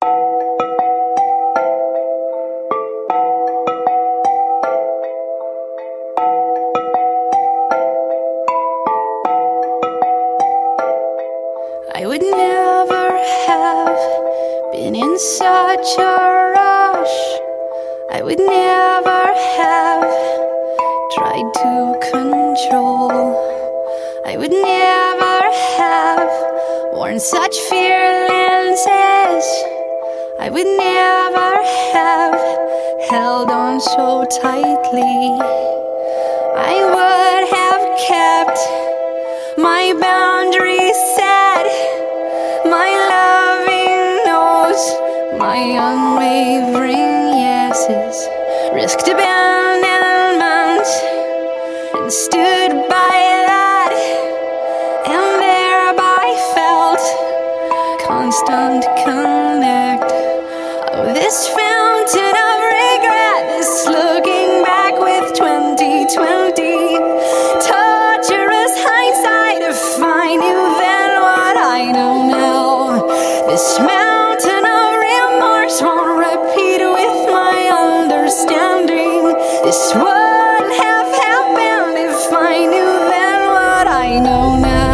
I would never have been in such a rush. I would never have tried to control. I would never have worn such fear lenses. I would never have held on so tightly. I would have kept my boundaries set, my loving no's, my unwavering yeses, risked abandonment and stood by that, and thereby felt constant connect. Oh, this fountain of regret, this looking back with 2020, torturous hindsight. If I knew then what I know now, this mountain of remorse won't repeat with my understanding. This wouldn't have happened if I knew then what I know now.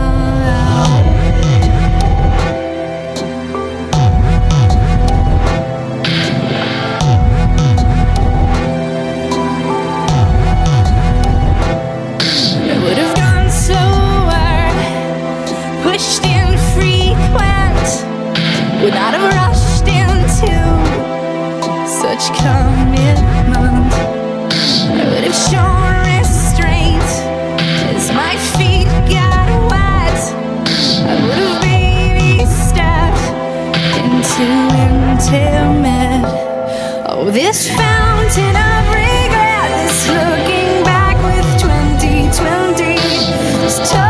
I would have gone slower, pushed in frequent, would not have rushed into such commitment. I would have shown restraint as my feet got wet. I would have baby stepped into intimate. Oh, this fountain of regret, this looking back with 2020, this